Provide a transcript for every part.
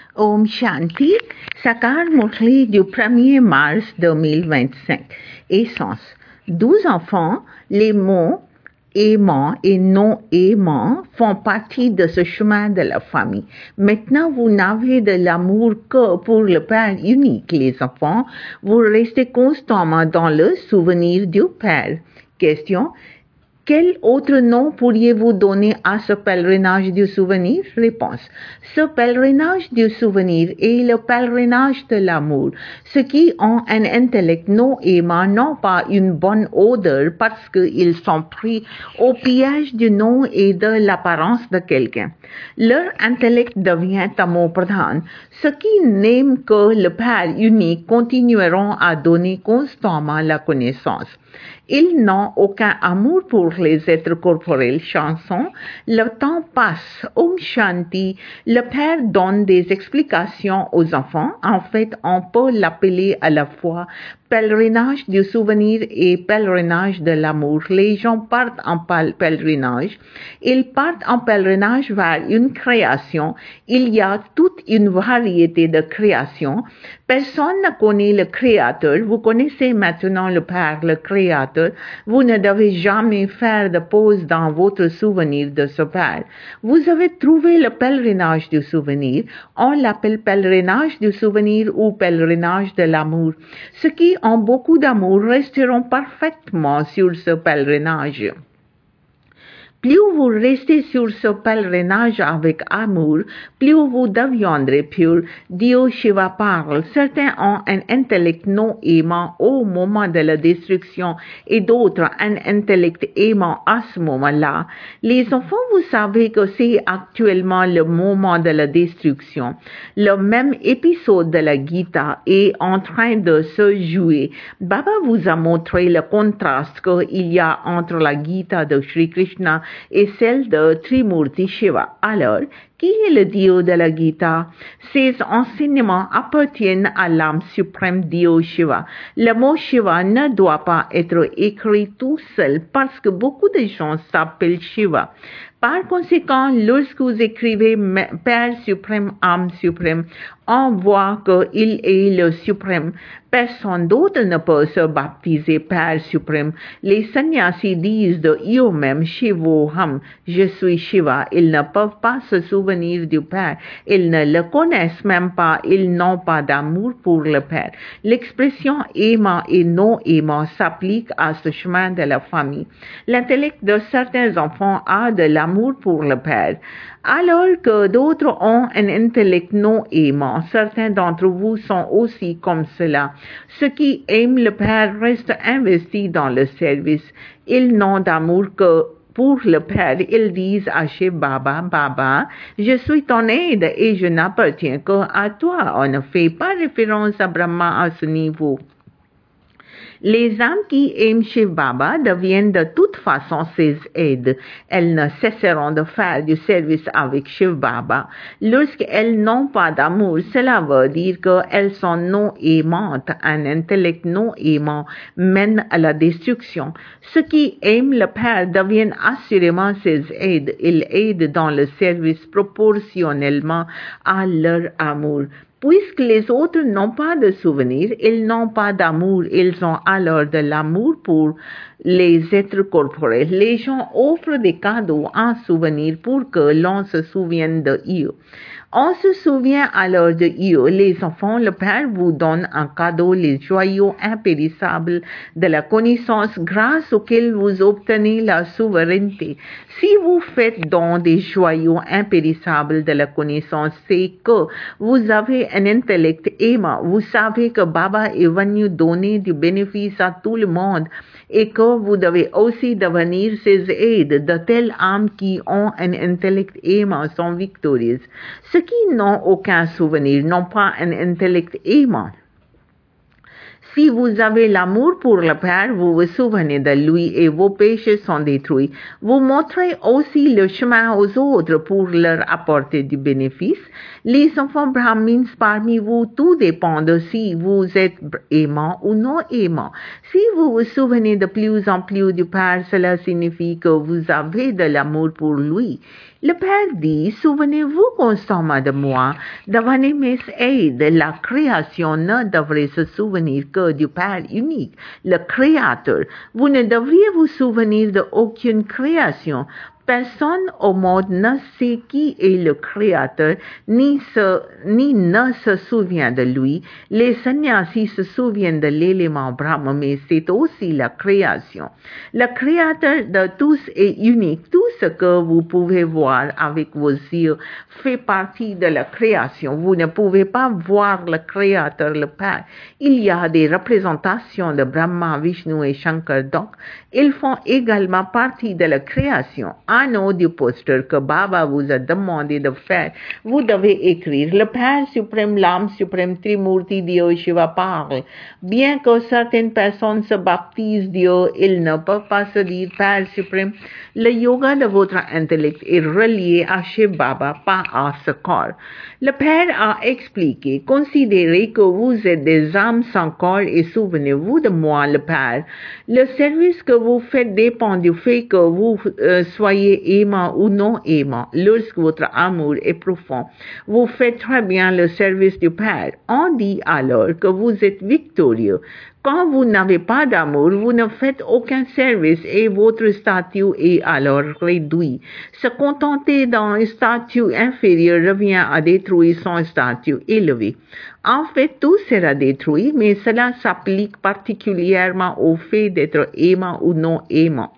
Om Shanti, Sakar Murli du 1er mars 2025. Essence. 12 enfants, les mots aimants et non aimants font partie de ce chemin de la famille. Maintenant, vous n'avez de l'amour que pour le Père unique, les enfants. Vous restez constamment dans le souvenir du Père. Question. Quel autre nom pourriez-vous donner à ce pèlerinage du souvenir? Réponse. Ce pèlerinage du souvenir est le pèlerinage de l'amour. Ceux qui ont un intellect non aimant n'ont pas une bonne odeur parce qu'ils sont pris au piège du nom et de l'apparence de quelqu'un. Leur intellect devient tamopradhan. Ceux qui n'aiment que le Père unique continueront à donner constamment la connaissance. Ils n'ont aucun amour pour les êtres corporels. Chanson. Le temps passe. Om Shanti. Le Père donne des explications aux enfants. En fait, on peut l'appeler à la fois pèlerinage du souvenir et pèlerinage de l'amour. Les gens partent en pèlerinage. Ils partent en pèlerinage vers une création. Il y a toute une variété de créations. Personne ne connaît le Créateur. Vous connaissez maintenant le Père, le Créateur. Vous ne devez jamais faire de pause dans votre souvenir de ce Père. Vous avez trouvé le pèlerinage du souvenir. On l'appelle pèlerinage du souvenir ou pèlerinage de l'amour. Ceux qui ont beaucoup d'amour resteront parfaitement sur ce pèlerinage. Plus vous restez sur ce pèlerinage avec amour, plus vous deviendrez pur. Dieu Shiva parle. Certains ont un intellect non aimant au moment de la destruction et d'autres un intellect aimant à ce moment-là. Les enfants, vous savez que c'est actuellement le moment de la destruction. Le même épisode de la Gita est en train de se jouer. Baba vous a montré le contraste qu'il y a entre la Gita de Shri Krishna et celle de Trimurti Shiva. Alors, qui est le Dieu de la Gita? Ces enseignements appartiennent à l'âme suprême Dieu Shiva. Le mot Shiva ne doit pas être écrit tout seul parce que beaucoup de gens s'appellent Shiva. Par conséquent, lorsque vous écrivez Père suprême, âme suprême, on voit qu'il est le suprême. Personne d'autre ne peut se baptiser Père suprême. Les sannyasis disent de eux-mêmes Shivoham, je suis Shiva. Ils ne peuvent pas se souvenir du Père. Ils ne le connaissent même pas. Ils n'ont pas d'amour pour le Père. L'expression aimant et non aimant s'applique à ce chemin de la famille. L'intellect de certains enfants a de l'amour pour le Père, alors que d'autres ont un intellect non aimant. Certains d'entre vous sont aussi comme cela. Ceux qui aiment le Père restent investis dans le service. Ils n'ont d'amour que pour le Père. Ils disent à Shiv Baba, Baba, je suis ton aide et je n'appartiens qu'à toi. On ne fait pas référence à Brahma à ce niveau. Les âmes qui aiment Shiv Baba deviennent de toute façon ses aides. Elles ne cesseront de faire du service avec Shiv Baba. Lorsqu'elles n'ont pas d'amour, cela veut dire qu'elles sont non aimantes. Un intellect non aimant mène à la destruction. Ceux qui aiment le Père deviennent assurément ses aides. Ils aident dans le service proportionnellement à leur amour. Puisque les autres n'ont pas de souvenirs, ils n'ont pas d'amour, ils ont alors de l'amour pour les êtres corporels. Les gens offrent des cadeaux en souvenir pour que l'on se souvienne de eux. On se souvient alors de eux. Les enfants, le Père vous donne en cadeau les joyaux impérissables de la connaissance grâce auxquels vous obtenez la souveraineté. Si vous faites don des joyaux impérissables de la connaissance, c'est que vous avez un intellect aimant. Vous savez que Baba est venu donner du bénéfice à tout le monde et que vous devez aussi devenir ses aides. De telles âmes qui ont un intellect aimant sont victorieuses. Ceux qui n'ont aucun souvenir n'ont pas un intellect aimant. Si vous avez l'amour pour le Père, vous vous souvenez de lui et vos péchés sont détruits. Vous montrez aussi le chemin aux autres pour leur apporter du bénéfice. Les enfants brahmins parmi vous, tout dépend de si vous êtes aimant ou non aimant. Si vous vous souvenez de plus en plus du Père, cela signifie que vous avez de l'amour pour lui. Le Père dit, souvenez-vous constamment de moi, devenez mes aides. La création ne devrait se souvenir que du Père unique, le Créateur. Vous ne devriez vous souvenir d'aucune création. Personne au monde ne sait qui est le Créateur, ni ne se souvient de lui. Les sannyasis se souviennent de l'élément Brahma, mais c'est aussi la création. Le Créateur de tous est unique. Tout ce que vous pouvez voir avec vos yeux fait partie de la création. Vous ne pouvez pas voir le Créateur, le Père. Il y a des représentations de Brahma, Vishnu et Shankar, donc ils font également partie de la création. Un audio poster que Baba vous a demandé de faire, vous devez écrire: le Père suprême, l'âme suprême, Trimurti, Dieu Shiva parle. Bien que certaines personnes se baptisent Dieu, ils ne peuvent pas se dire Père suprême. Le yoga de votre intellect est relié à Shiv Baba, pas à ce corps. Le Père a expliqué: considérez que vous êtes des âmes sans corps et souvenez-vous de moi, le Père. Le service que vous faites dépend du fait que vous soyez aimant ou non aimant. Lorsque votre amour est profond, vous faites très bien le service du Père. On dit alors que vous êtes victorieux. Quand vous n'avez pas d'amour, vous ne faites aucun service et votre statut est alors réduit. Se contenter d'un statut inférieur revient à détruire son statut élevé. En fait, tout sera détruit, mais cela s'applique particulièrement au fait d'être aimant ou non aimant.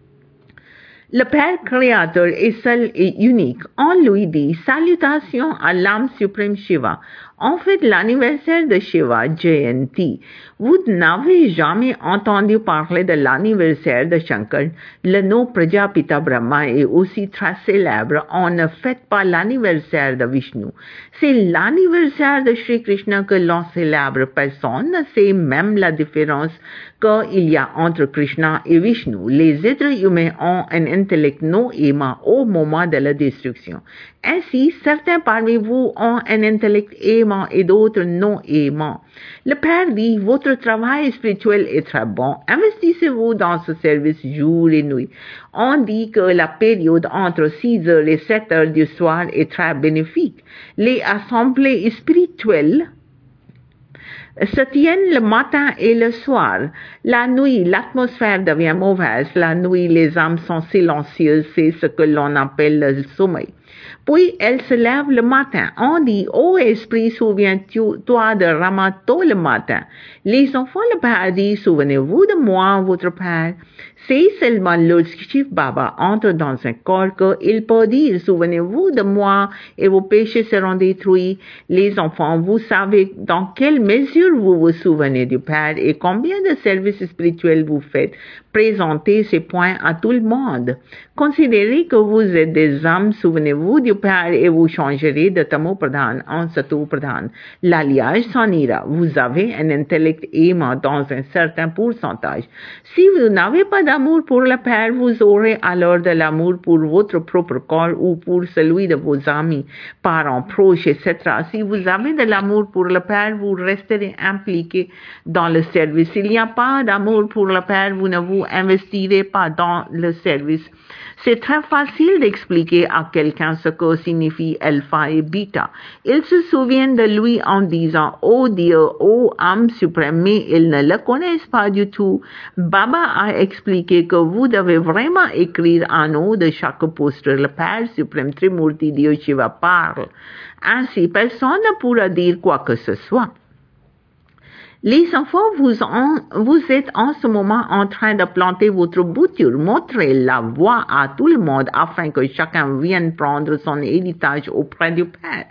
Le Père Créateur est seul et unique. On lui dit salutations à l'âme suprême Shiva. En fait, l'anniversaire de Shiva, Jayanti. Vous n'avez jamais entendu parler de l'anniversaire de Shankar. Le nom Prajapita Brahma est aussi très célèbre. On ne fête pas l'anniversaire de Vishnu. C'est l'anniversaire de Shri Krishna que l'on célèbre. Personne ne sait même la différence qu'il y a entre Krishna et Vishnu. Les êtres humains ont un intellect non aimant au moment de la destruction. Ainsi, certains parmi vous ont un intellect aimant et d'autres non aimant. Le Père dit, votre travail spirituel est très bon. Investissez-vous dans ce service jour et nuit. On dit que la période entre 6 heures et 7 heures du soir est très bénéfique. Les assemblées spirituelles se tiennent le matin et le soir. La nuit, l'atmosphère devient mauvaise. La nuit, les âmes sont silencieuses. C'est ce que l'on appelle le sommeil. Puis, elles se lèvent le matin. On dit, ô esprit, souviens-toi de Rama tôt le matin. Les enfants, le Père dit, souvenez-vous de moi, votre Père. C'est seulement lorsque Shiv Baba entre dans un corps qu'il peut dire, souvenez-vous de moi et vos péchés seront détruits. Les enfants, vous savez dans quelle mesure vous vous souvenez du Père et combien de services spirituels vous faites. Présentez ces points à tout le monde. Considérez que vous êtes des âmes, souvenez-vous du Père et vous changerez de Tamo Pradhan en Sato Pradhan. L'alliage s'en ira. Vous avez un intellect aimant dans un certain pourcentage. Si vous n'avez pas d'amour pour le Père, vous aurez alors de l'amour pour votre propre corps ou pour celui de vos amis, parents, proches, etc. Si vous avez de l'amour pour le Père, vous resterez impliqué dans le service. S'il n'y a pas d'amour pour le Père, vous ne vous investirez pas dans le service. C'est très facile d'expliquer à quelqu'un ce que signifie alpha et bêta. Ils se souviennent de lui en disant « Oh Dieu, oh âme suprême », mais ils ne le connaissent pas du tout. Baba a expliqué que vous devez vraiment écrire en haut de chaque poster « Le Père suprême Trimurti Dieu Shiva parle ». Ainsi, personne ne pourra dire quoi que ce soit. Les enfants, vous êtes en ce moment en train de planter votre bouture. Montrez la voie à tout le monde afin que chacun vienne prendre son héritage auprès du Père.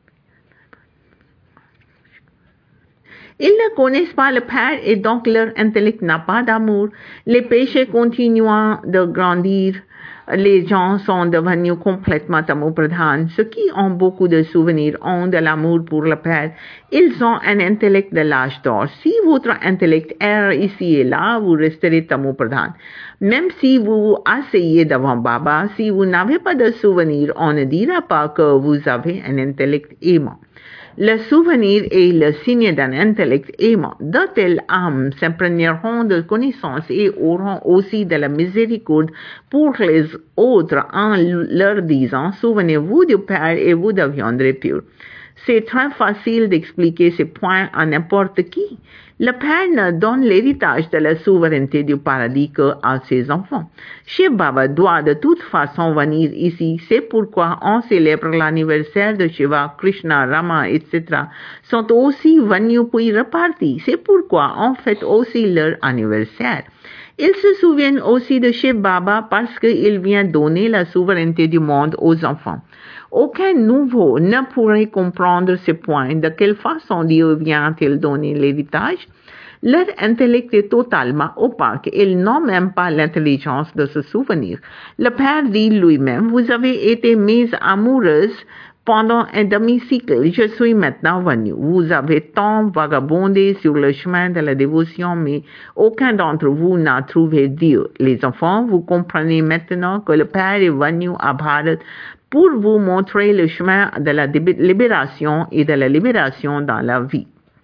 Ils ne connaissent pas le Père et donc leur intellect n'a pas d'amour. Les péchés continuant de grandir les gens sont devenus complètement tamopradhan. Ceux qui ont beaucoup de souvenirs ont de l'amour pour le Père. Ils ont un intellect de l'âge d'or. Si votre intellect erre ici et là, vous resterez tamopradhan. Même si vous asseyez devant Baba, si vous n'avez pas de souvenirs, on ne dira pas que vous avez un intellect aimant. Le souvenir est le signe d'un intellect aimant. De telles âmes s'imprégneront de connaissances et auront aussi de la miséricorde pour les autres en leur disant, souvenez-vous du Père et vous deviendrez purs. C'est très facile d'expliquer ces points à n'importe qui. Le Père ne donne l'héritage de la souveraineté du paradis qu'à ses enfants. Shiv Baba doit de toute façon venir ici. C'est pourquoi on célèbre l'anniversaire de Shiva, Krishna, Rama, etc. sont aussi venus puis repartis. C'est pourquoi on fête aussi leur anniversaire. Ils se souviennent aussi de Shiv Baba parce qu'il vient donner la souveraineté du monde aux enfants. Aucun nouveau ne pourrait comprendre ce point. De quelle façon Dieu vient-il donner l'héritage? Leur intellect est totalement opaque. Ils n'ont même pas l'intelligence de se souvenir. Le Père dit lui-même, vous avez été mes amoureuses pendant un demi-siècle. Je suis maintenant venu. Vous avez tant vagabondé sur le chemin de la dévotion, mais aucun d'entre vous n'a trouvé Dieu. Les enfants, vous comprenez maintenant que le Père est venu à Bharat pour vous montrer le chemin de la libération et de la libération dans la vie.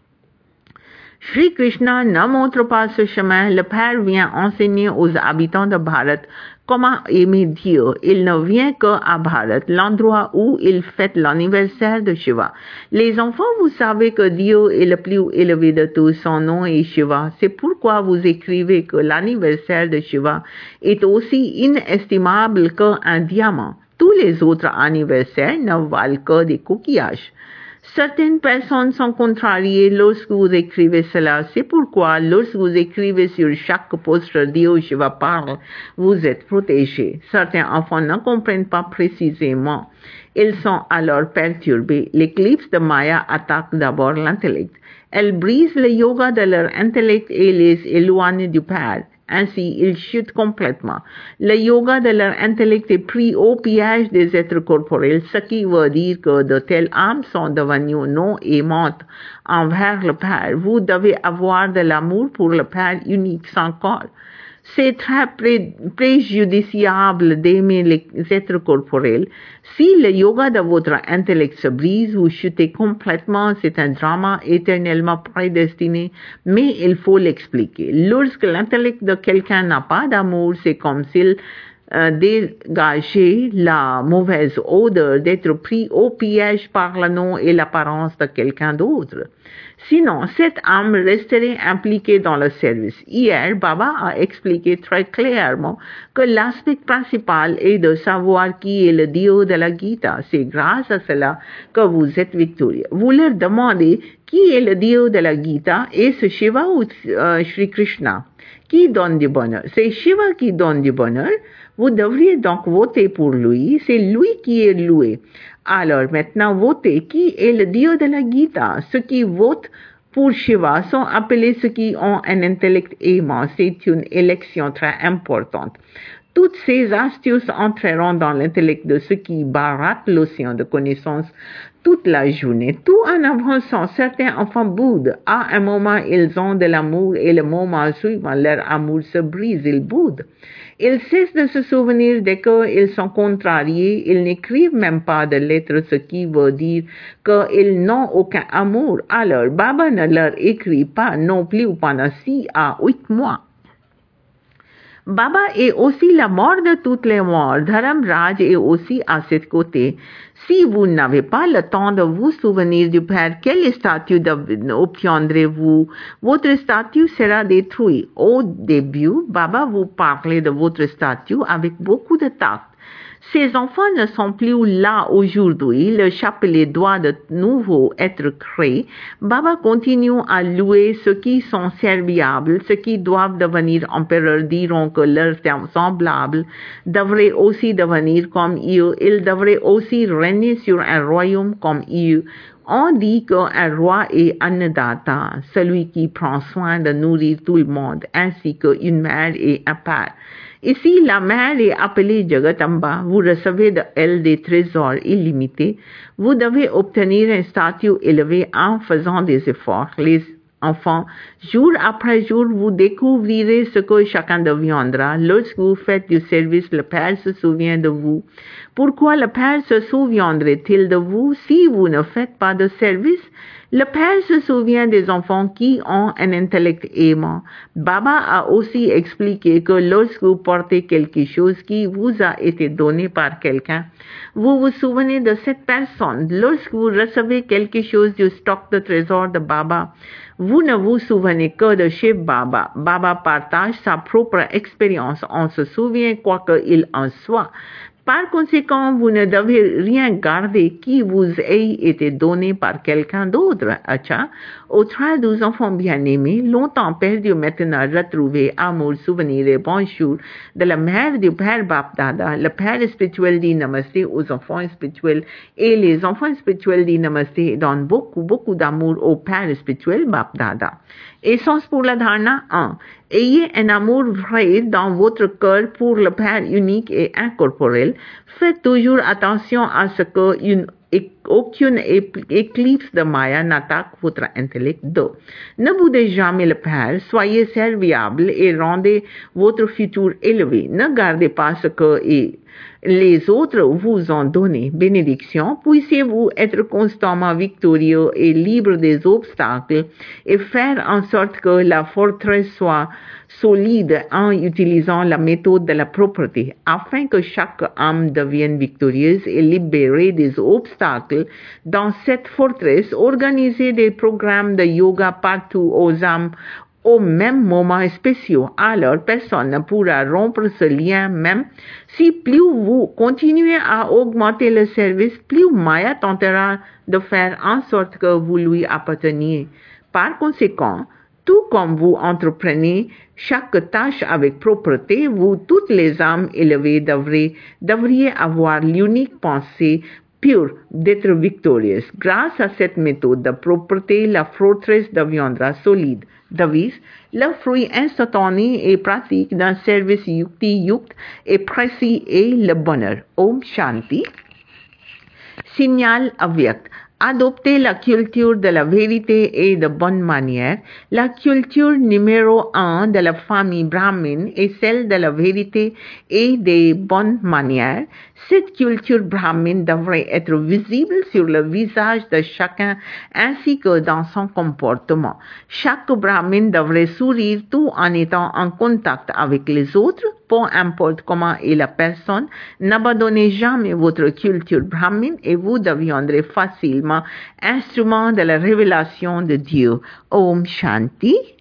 Shri Krishna ne montre pas ce chemin. Le Père vient enseigner aux habitants de Bharat comment aimer Dieu. Il ne vient qu'à Bharat, l'endroit où il fête l'anniversaire de Shiva. Les enfants, vous savez que Dieu est le plus élevé de tous. Son nom est Shiva. C'est pourquoi vous écrivez que l'anniversaire de Shiva est aussi inestimable qu'un diamant. Tous les autres anniversaires ne valent que des coquillages. Certaines personnes sont contrariées lorsque vous écrivez cela. C'est pourquoi lorsque vous écrivez sur chaque poste Dieu Shiva parle, vous êtes protégés. Certains enfants ne comprennent pas précisément. Ils sont alors perturbés. L'éclipse de Maya attaque d'abord l'intellect. Elle brise le yoga de leur intellect et les éloigne du Père. Ainsi, ils chutent complètement. Le yoga de leur intellect est pris au piège des êtres corporels, ce qui veut dire que de telles âmes sont devenues non aimantes envers le Père. Vous devez avoir de l'amour pour le Père unique sans corps. C'est très préjudiciable d'aimer les êtres corporels. Si le yoga de votre intellect se brise, vous chutez complètement. C'est un drama éternellement prédestiné, mais il faut l'expliquer. Lorsque l'intellect de quelqu'un n'a pas d'amour, c'est comme s'il dégageait la mauvaise odeur d'être pris au piège par le nom et l'apparence de quelqu'un d'autre. Sinon, cette âme resterait impliquée dans le service. Hier, Baba a expliqué très clairement que l'aspect principal est de savoir qui est le Dieu de la Gita. C'est grâce à cela que vous êtes victorieux. Vous leur demandez qui est le Dieu de la Gita, est-ce Shiva ou Shri Krishna? Qui donne du bonheur? C'est Shiva qui donne du bonheur. Vous devriez donc voter pour lui. C'est lui qui est loué. Alors maintenant, votez. Qui est le Dieu de la Gita? Ceux qui votent pour Shiva sont appelés ceux qui ont un intellect aimant. C'est une élection très importante. Toutes ces astuces entreront dans l'intellect de ceux qui barattent l'océan de connaissances toute la journée. Tout en avançant, certains enfants boudent. À un moment, ils ont de l'amour et le moment suivant, leur amour se brise, ils boudent. Ils cessent de se souvenir dès qu'ils sont contrariés. Ils n'écrivent même pas de lettres, ce qui veut dire qu'ils n'ont aucun amour. Alors, Baba ne leur écrit pas non plus pendant 6 à 8 mois. Baba est aussi la mort de toutes les morts. Dharam Raj est aussi à ce côté. Si vous n'avez pas le temps de vous souvenir du Père, quel statut obtiendrez-vous? Votre statut sera détruit. Au début, Baba vous parlait de votre statut avec beaucoup de tact. Ces enfants ne sont plus là aujourd'hui. Le chapelet doit de nouveau être créé. Baba continue à louer ceux qui sont serviables. Ceux qui doivent devenir empereurs diront que leurs semblables devraient aussi devenir comme eux. Ils devraient aussi régner sur un royaume comme eux. On dit qu'un roi est annadata, celui qui prend soin de nourrir tout le monde, ainsi qu'une mère est un père. Ici, la mère est appelée Jagatamba. Vous recevez de elle des trésors illimités. Vous devez obtenir un statut élevé en faisant des efforts. Les enfants, jour après jour, vous découvrirez ce que chacun deviendra. Lorsque vous faites du service, le Père se souvient de vous. Pourquoi le Père se souviendrait-il de vous si vous ne faites pas de service? Le Père se souvient des enfants qui ont un intellect aimant. Baba a aussi expliqué que lorsque vous portez quelque chose qui vous a été donné par quelqu'un, vous vous souvenez de cette personne. Lorsque vous recevez quelque chose du stock de trésor de Baba, vous ne vous souvenez que de chez Baba. Baba partage sa propre expérience. On se souvient quoi qu'il en soit. Par conséquent, vous ne devez rien garder qui vous ait été donné par quelqu'un d'autre. Acha, au 12 enfants bien-aimés, longtemps perdus, maintenant retrouvés, amour, souvenir et bonjour de la mère du Père Bapdada. Le Père spirituel dit Namasté aux enfants spirituels et les enfants spirituels dit Namasté et donnent beaucoup d'amour au Père spirituel Bapdada. Essence pour la dharana 1. Ayez un amour vrai dans votre cœur pour le Père unique et incorporel. Faites toujours attention à ce qu'aucune éclipse de Maya n'attaque votre intellect. 2. Ne boudez jamais le Père, soyez serviable et rendez votre futur élevé. Ne gardez pas ce que les autres vous ont donné. Bénédiction, puissiez-vous être constamment victorieux et libre des obstacles et faire en sorte que la forteresse soit solide en utilisant la méthode de la propreté, afin que chaque âme devienne victorieuse et libérée des obstacles. Dans cette forteresse, organisez des programmes de yoga partout aux âmes au même moment spéciaux. Alors, personne ne pourra rompre ce lien même si plus vous continuez à augmenter le service, plus Maya tentera de faire en sorte que vous lui apparteniez. Par conséquent, tout comme vous entreprenez chaque tâche avec propreté, vous, toutes les âmes élevées, devriez avoir l'unique pensée pure d'être victorieuse. Grâce à cette méthode de propreté, la forteresse deviendra solide. Devise, le fruit instantané et pratique d'un service yukti-yukt et précis est le bonheur. Om Shanti. Signal avyakt. Adopter la culture de la vérité et de bonne manière. La culture numéro 1 de la famille brahmine est celle de la vérité et des bonnes manières. Cette culture brahmine devrait être visible sur le visage de chacun ainsi que dans son comportement. Chaque brahmine devrait sourire tout en étant en contact avec les autres, peu importe comment est la personne. N'abandonnez jamais votre culture brahmine et vous deviendrez facilement instrument de la révélation de Dieu. Om Shanti.